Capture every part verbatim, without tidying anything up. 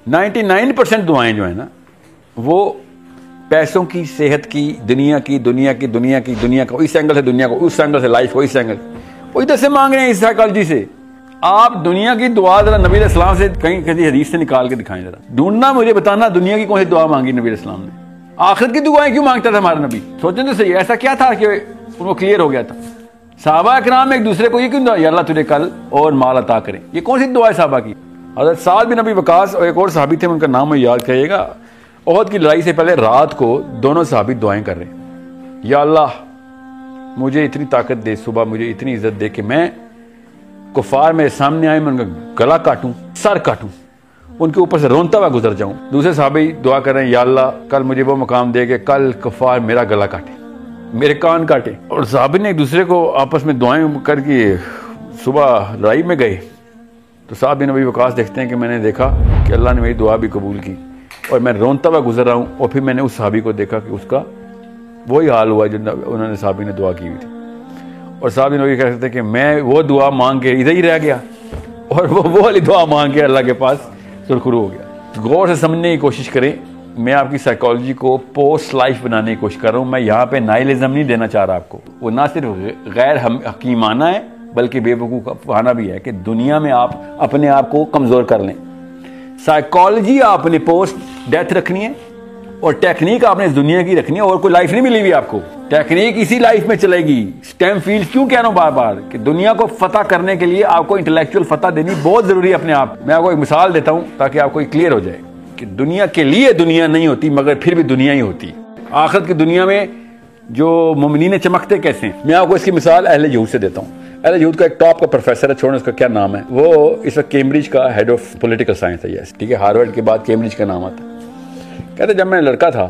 निन्यानवे परसेंट दुआएं जो है ना वो पैसों की, सेहत की, दुनिया की दुनिया की दुनिया की दुनिया को इस एंगल से, दुनिया को उस एंगल से, लाइफ को इस एंगल, वो इधर से मांग रहे हैं इस साइकोलॉजी से। आप दुनिया की दुआ जरा नबी अलैहिस्सलाम से कहीं किसी हदीस से निकाल के दिखाएं, जरा ढूंढना, मुझे बताना दुनिया की कौन सी दुआ मांगी नबी अलैहिस्सलाम ने। आखिरत की दुआएं क्यों मांगता था हमारा नबी? सोचें तो सही, ऐसा क्या था कि उनको क्लियर हो गया था? सहाबा किराम एक दूसरे को ये क्यों दुआ, या अल्लाह तुझे कल और माल अता करें, ये कौन सी दुआ है सहाबा की? हज़रत साद बिन अबी वकास और एक और सहाबी थे, उनका नाम याद करिएगा। ओहद की लड़ाई से पहले रात को दोनों सहाबी दुआएं कर रहे हैं, या अल्लाह मुझे इतनी ताकत दे, सुबह मुझे इतनी इज्जत दे कि मैं कुफार मेरे सामने आए, मैं उनका गला काटूं, सर काटूं, उनके ऊपर से रोनता हुआ गुजर जाऊं। दूसरे सहाबी दुआ कर रहे हैं, या अल्लाह कल मुझे वो मुकाम दे कि कल कुफार मेरा गला काटे, मेरे कान काटे। और सहाबी ने एक दूसरे को आपस में दुआएं करके सुबह लड़ाई में गए तो साद बिन अबी वकास देखते हैं कि मैंने देखा कि अल्लाह ने मेरी दुआ भी कबूल की और मैं रोनता हुआ गुजर रहा हूँ। और फिर मैंने उस सहाबी को देखा कि उसका वही हाल हुआ जो उन्होंने सहाबी ने दुआ की हुई थी। और साहब नबी कह सकते कि मैं वो दुआ मांग के इधर ही रह गया और वो वो वाली दुआ मांग के अल्लाह के पास सुरखरू हो गया। गौर से समझने की कोशिश करें, मैं आपकी साइकोलॉजी को पोस्ट लाइफ बनाने की कोशिश कर रहा हूँ। मैं यहाँ पे नाइलिज्म नहीं देना चाह रहा आपको, वो ना सिर्फ गैर हकीमाना है बल्कि बेवकूफ़ाना भी है कि दुनिया में आप अपने आप को कमज़ोर कर लें। साइकोलॉजी आपने पोस्ट डेथ रखनी है और टेक्निक आपने इस दुनिया की रखनी है, और कोई लाइफ नहीं मिली हुई आपको, टेक्निक इसी लाइफ में चलेगी। स्टेम फील्ड क्यों कह रहा हूं बार बार कि दुनिया को फतह करने के लिए आपको इंटेलेक्चुअल फतह देनी बहुत जरूरी है अपने आप। मैं आपको एक मिसाल देता हूं ताकि आपको क्लियर हो जाए कि दुनिया के लिए दुनिया नहीं होती मगर फिर भी दुनिया ही होती। आखिरत की दुनिया में जो मुमिनीन चमकते कैसे हैं, मैं आपको इसकी मिसाल अहले यहूद से देता हूँ। अहले यहूद का एक टॉप का प्रोफेसर है, छोड़ने उसका क्या नाम है, वो इस वक्त कैम्ब्रिज का हेड ऑफ पॉलिटिकल साइंस है, यस ठीक है, हार्वर्ड के बाद कैम्ब्रिज का नाम आता है। कहते जब मैं लड़का था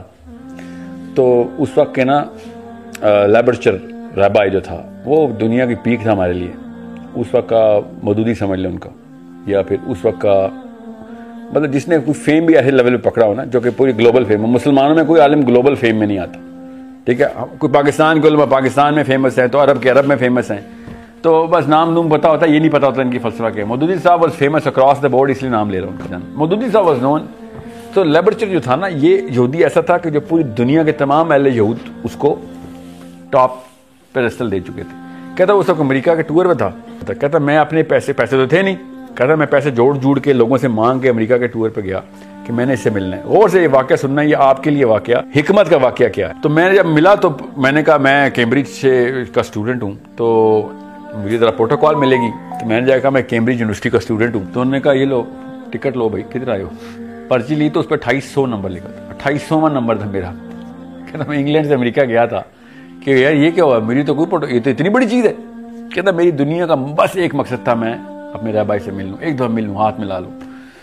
तो उस वक्त के ना लैबर्चर रबाई जो था वो दुनिया की पीक था हमारे लिए। उस वक्त का मौदूदी समझ लें उनका, या फिर उस वक्त का मतलब जिसने कोई फेम भी ऐसे लेवल पे पकड़ा हो ना जो कि पूरी ग्लोबल फेम हो। मुसलमानों में कोई आलिम ग्लोबल फेम में नहीं आता, ठीक है। कोई पाकिस्तान के उलमा पाकिस्तान में फेमस है तो अरब के अरब में फेमस हैं, तो बस नाम नूम पता होता है, ये नहीं पता होता इनकी फलसफा क्या है। मौदूदी साहब was famous across the board, इसलिए नाम ले रहा हूँ उनका। मौदूदी साहब वॉज नोन। तो लेबर्चर जो था ना, ये यहूदी ऐसा था कि जो पूरी दुनिया के तमाम अहले यहूद उसको टॉप पेडेस्टल दे चुके थे। कहता उस वक्त अमेरिका के टूर में था, कहता मैं अपने पैसे पैसे तो थे नहीं, कहता मैं पैसे जोड़ जोड़ के लोगों से मांग के अमेरिका के टूर पे गया कि मैंने इससे मिलना है। और से ये वाकया सुनना, ये आपके लिए वाकया हिकमत का वाकया क्या है। तो मैंने जब मिला तो मैंने कहा मैं कैम्ब्रिज से का स्टूडेंट हूँ तो मुझे ज़रा प्रोटोकॉल मिलेगी। तो मैंने जाकर मैं कैम्ब्रिज यूनिवर्सिटी का स्टूडेंट हूँ। तो उन्होंने कहा ये लो टिकट लो भाई, किधर आए हो। पर्ची ली तो उस पर अट्ठाईस सौ नंबर लिखा था, अट्ठाईस सौवां नंबर था मेरा। कहता मैं इंग्लैंड से अमेरिका गया था कि यार ये क्या हुआ, मेरी तो कोई फोटो, ये तो इतनी बड़ी चीज़ है। कहता मेरी दुनिया का बस एक मकसद था, मैं अपने रहबाई से मिल लूँ, एक दो मिल लूँ, हाथ मिला लूँ।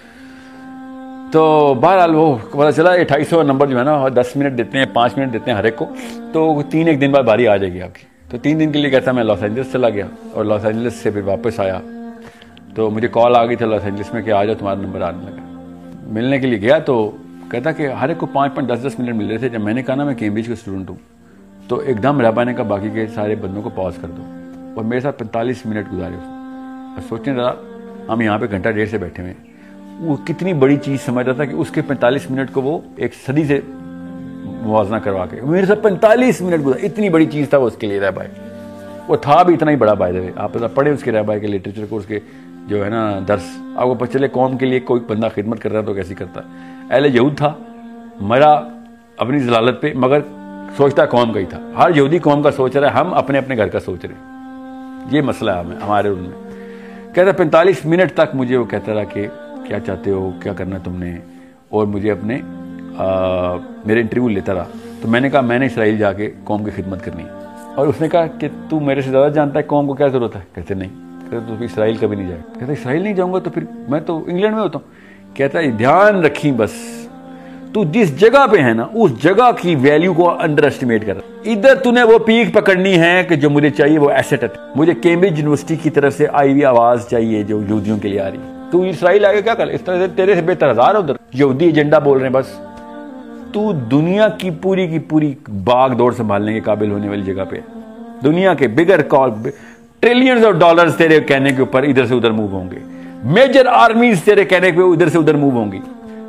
तो बहरहाल वो पता चला अट्ठाईस सौ नंबर जो है ना दस मिनट देते हैं, पाँच मिनट देते हैं हर एक को, तो तीन एक दिन बाद बारी आ जाएगी आपकी। तो तीन दिन के लिए कहता मैं लॉस एंजल्स चला गया और लॉस एंजल्स से फिर वापस आया तो मुझे कॉल आ गई थी लॉस एंजल्स में कि आ जाओ तुम्हारा नंबर आने लगा। मिलने के लिए गया तो कहता कि हर एक को पाँच पाँच दस दस मिनट मिल रहे थे। जब मैंने कहा ना मैं कैम्ब्रिज का स्टूडेंट हूँ तो एकदम रहबा ने कहा बाकी के सारे बंदों को पॉज कर दो, और मेरे साथ पैंतालीस मिनट गुजारे उसने। और सोचने ज़रा हम यहाँ पे घंटा डेढ़ से बैठे हुए, वो कितनी बड़ी चीज़ समझ रहा था कि उसके पैंतालीस मिनट को वो एक सदी से मुआवजा करवा के मेरे साथ पैंतालीस मिनट गुजारे। इतनी बड़ी चीज़ था वो उसके लिए रहबाई, वो था भी इतना ही बड़ा बाय द वे। आप पढ़े उसके रहबाई के लिटरेचर को, उसके जो है ना दर्स, आपको पता चले कौम के लिए कोई बंदा खिदमत कर रहा है तो कैसी करता है। अहले यहूद था, मरा अपनी जलालत पे, मगर सोचता कौम का ही था। हर यहूदी कौम का सोच रहा है, हम अपने अपने घर का सोच रहे। ये मसला है हमारे उनमें। कहता पैंतालीस मिनट तक मुझे वो कहता रहा कि क्या चाहते हो, क्या करना तुमने, और मुझे अपने आ, मेरे इंटरव्यू लेता रहा। तो मैंने कहा मैंने इसराइल जाके कौम की खिदमत करनी है। और उसने कहा कि तू मेरे से ज़्यादा जानता है कौम को क्या ज़रूरत है। कहते नहीं। कहते तो इसराइल कभी नहीं जाएगा। कहते इसराइल नहीं जाऊँगा तो फिर मैं तो इंग्लैंड में होता हूँ। कहता है ध्यान रखी बस, तू जिस जगह पे है ना उस जगह की वैल्यू को अंडर एस्टिमेट कर। इधर तूने वो पीक पकड़नी है कि जो मुझे चाहिए वो एसेट है। मुझे कैम्ब्रिज यूनिवर्सिटी की तरफ से आई हुई आवाज़ चाहिए जो यहूदियों के लिए आ रही। तू इसराइल आगे क्या कर, इस तरह से तेरे से बेहतर हजार उधर यहूदी एजेंडा बोल रहे हैं। बस तू दुनिया की पूरी की पूरी बाग दौड़ संभालने के काबिल होने वाली जगह पे, दुनिया के bigger call trillions of dollars तेरे कहने के ऊपर इधर से उधर मूव होंगे। मेजर आर्मीज तेरे कहने पे इधर से उधर मूव होंगी।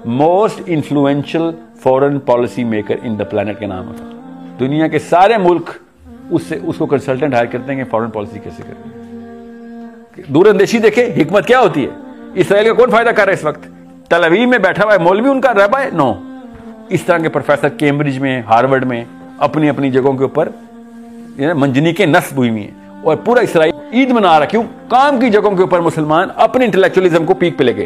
Most influential foreign policy maker in the planet के नाम है। दुनिया के सारे मुल्क उससे उसको कंसल्टेंट हायर करते हैं कि फॉरेन पॉलिसी कैसे करें। दूरंदेशी देखे हिकमत क्या होती है। इसराइल का कौन फायदा कर रहा है इस वक्त? तल अवीव में बैठा हुआ है मौलवी उनका रबा है? नो। इस तरह के प्रोफेसर कैम्ब्रिज में, हार्वर्ड में अपनी अपनी जगहों के ऊपर मंजनी के नस्ब हुई है और पूरा इसराइल ईद मना रहा। क्यों? काम की जगहों के ऊपर मुसलमान अपने इंटेलेक्चुअलिज्म को पीक पे ले गए।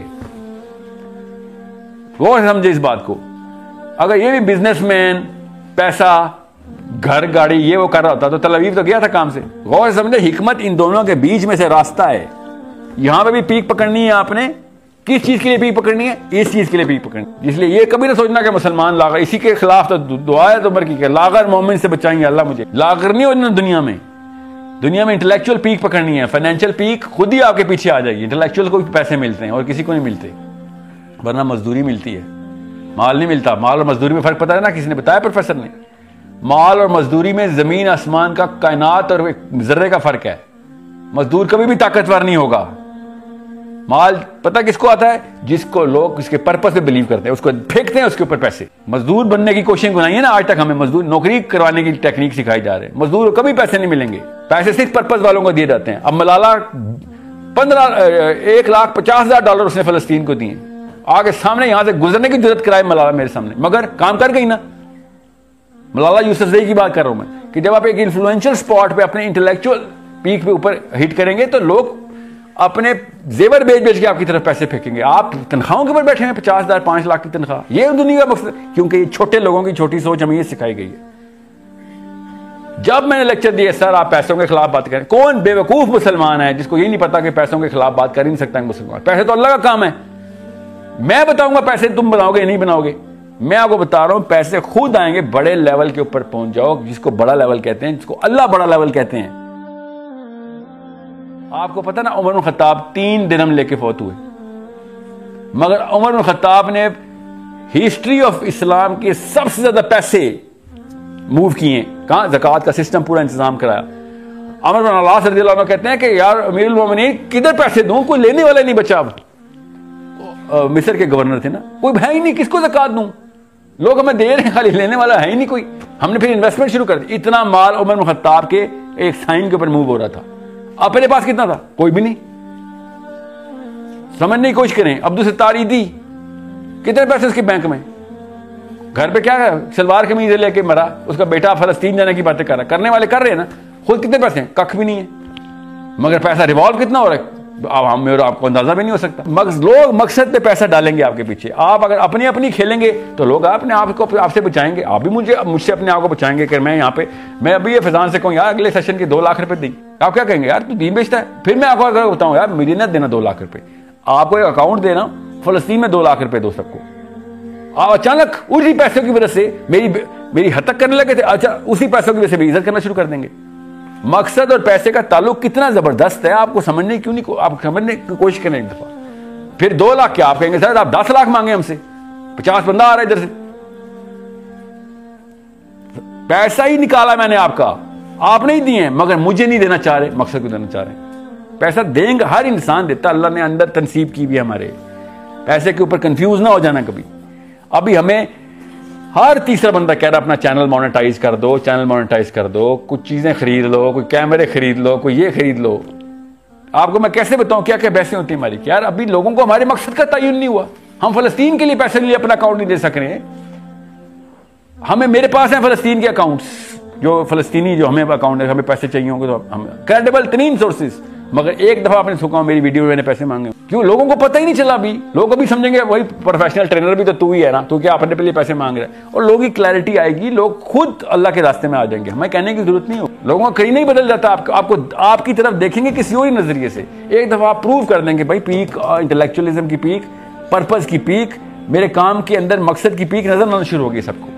गौर समझे इस बात को। अगर ये भी बिजनेसमैन, पैसा, घर, गाड़ी ये वो कर रहा होता तो तल अवीव तो गया था काम से। गौर समझे, हिकमत इन दोनों के बीच में से रास्ता है। यहां पे भी पीक पकड़नी है आपने। किस चीज के लिए पीक पकड़नी है? इस चीज के लिए पीक पकड़नी। इसलिए ये कभी ना सोचना कि मुसलमान लागर, इसी के खिलाफ तो दुआ है तो मर की लागर मोमिन से बचाएंगे अल्लाह मुझे। लागर नहीं होना दुनिया में। दुनिया में इंटेलेक्चुअल पीक पकड़नी है। फाइनेंशियल पीक खुद ही आपके पीछे आ जाएगी। इंटेलेक्चुअल को भी पैसे मिलते हैं और किसी को नहीं मिलते, वरना मजदूरी मिलती है, माल नहीं मिलता। माल और मजदूरी में फर्क पता है ना? किसी ने बताया? प्रोफेसर ने। माल और मजदूरी में जमीन आसमान का, कायनात और जर्रे का फर्क है। मजदूर कभी भी ताकतवर नहीं होगा। माल पता किसको आता है? जिसको लोग इसके पर्पस पे बिलीव करते हैं, उसको फेंकते हैं उसके ऊपर पैसे। मजदूर बनने की कोशिश बनाई है ना आज तक। हमें मजदूर नौकरी करवाने की टेक्निक सिखाई जा रहे हैं। मजदूर को कभी पैसे नहीं मिलेंगे। पैसे सिर्फ पर्पस वालों को दिए जाते हैं। अब मलाला पंद्रह एक लाख पचास हजार डॉलर उसने फलस्तीन को दिए। आगे सामने यहां से गुजरने की जरूरत कराए मलाला मेरे सामने, मगर काम कर गई ना। मलाला यूसुफजई की बात कर रहा हूं मैं कि जब आप एक इन्फ्लुएंशियल स्पॉट पे अपने इंटेलेक्चुअल पीक पे ऊपर हिट करेंगे तो लोग अपने जेवर बेच बेच के आपकी तरफ पैसे फेंकेंगे। आप तनख्वाहों के ऊपर बैठे हैं, पचास हजार पांच लाख की तनख्वाह। ये दुनिया का मकसद, क्योंकि छोटे लोगों की छोटी सोच हमें ये सिखाई गई है। जब मैंने लेक्चर दिया सर आप पैसों के खिलाफ बात करें, कौन बेवकूफ मुसलमान है जिसको ये नहीं पता कि पैसों के खिलाफ बात कर ही नहीं सकता मुसलमान? पैसे तो अल्लाह का काम है। मैं बताऊंगा पैसे तुम बनाओगे नहीं बनाओगे? मैं आपको बता रहा हूं पैसे खुद आएंगे। बड़े लेवल के ऊपर पहुंच जाओ, जिसको बड़ा लेवल कहते हैं, जिसको अल्लाह बड़ा लेवल कहते हैं। आपको पता ना उमर बिन खत्ताब तीन दिरहम लेके फौत हुए, मगर उमर बिन खत्ताब ने हिस्ट्री ऑफ इस्लाम के सबसे ज्यादा पैसे मूव किए। कहां? ज़कात का सिस्टम पूरा इंतजाम कराया। अमर बिन अल्लाह रज़ियल्लाहु अन्हु कहते हैं कि यार अमीरुल मोमिनीन किधर पैसे दूं, कोई लेने वाला नहीं बचा। अब मिस्र के गवर्नर थे ना, कोई है ही नहीं, किसको ज़कात दूं? लोग हमें दे रहे हैं, खाली लेने वाला है ही नहीं कोई। हमने फिर इन्वेस्टमेंट शुरू कर दी। इतना माल उमर बिन खत्ताब के एक साइन के ऊपर मूव हो रहा था। अपने पास कितना था? कोई भी नहीं। समझने की कोशिश करें। अब्दुल सत्तार ईदी कितने पैसे उसके बैंक में? घर पे क्या है? सलवार कमीज लेके मरा। उसका बेटा फलस्तीन जाने की बातें कर रहा है। करने वाले कर रहे हैं ना। खुद कितने पैसे हैं? कख भी नहीं है, मगर पैसा रिवॉल्व कितना हो रहा है अब हम मेरे आपको अंदाजा भी नहीं हो सकता। मगर लोग मकसद पे पैसा डालेंगे आपके पीछे। आप अगर अपनी अपनी खेलेंगे तो लोग अपने आप को आपसे बचाएंगे। आप भी मुझे मुझसे अपने आप को बचाएंगे कि मैं यहाँ पे मैं अभी ये फैजान से कहूँ यार अगले सेशन के दो लाख रुपए दी, आप क्या कहेंगे? यार तू दीन बेचता है। फिर मैं आपको अगर बताऊँ यार मुझे ना देना दो लाख रुपए, आपको एक अकाउंट देना फलस्तीन में दो लाख रुपए दो सबको। आप अचानक उसी पैसों की वजह से मेरी मेरी हद तक करने लगे थे, अच्छा उसी पैसों की वजह से भी इज्जत करना शुरू कर देंगे। मकसद और पैसे का ताल्लुक कितना जबरदस्त है, आपको समझने क्यों नहीं? आप समझने की कोशिश करें एक दफा। फिर दो लाख क्या आप कहेंगे सर आप दस लाख मांगे हमसे, पचास बंदा आ रहा है इधर से। पैसा ही निकाला मैंने आपका, आप नहीं दिए, मगर मुझे नहीं देना चाह रहे। मकसद को देना चाह रहे हैं। पैसा देंगे, हर इंसान देता, अल्लाह ने अंदर तनसीब की भी हमारे। पैसे के ऊपर कंफ्यूज ना हो जाना कभी। अभी हमें हर तीसरा बंदा कह रहा अपना चैनल मोनेटाइज कर दो, चैनल मोनेटाइज कर दो, कुछ चीजें खरीद लो, कोई कैमरे खरीद लो, कोई ये खरीद लो। आपको मैं कैसे बताऊं क्या क्या बहसें होती है हमारी? यार अभी लोगों को हमारे मकसद का तयन नहीं हुआ। हम फलस्तीन के लिए पैसे लिए अपना अकाउंट नहीं दे सक रहे। हमें मेरे पास है फलस्तीन के अकाउंट्स, जो फलस्तीनी जो हमें अकाउंट है, हमें पैसे चाहिए होंगे तो हम क्रेडिबल तरीन सोर्सेज, मगर एक दफा आपने सुखा मेरी वीडियो में मैंने पैसे मांगे। क्यों? लोगों को पता ही नहीं चला। अभी लोग अभी समझेंगे वही प्रोफेशनल ट्रेनर भी तो तू ही है ना, तू क्या अपने पे लिए पैसे मांग रहा है। और लोगों की क्लैरिटी आएगी, लोग खुद अल्लाह के रास्ते में आ जाएंगे। हमें कहने की जरूरत नहीं हो। लोगों का कहीं नहीं बदल जाता। आप, आपको आपकी तरफ देखेंगे किसी और नजरिए से। एक दफा आप प्रूव कर देंगे भाई पीक इंटेलेक्चुअलिज्म की पीक, पर्पज की पीक, मेरे काम के अंदर मकसद की पीक नजर आना शुरू होगी सबको।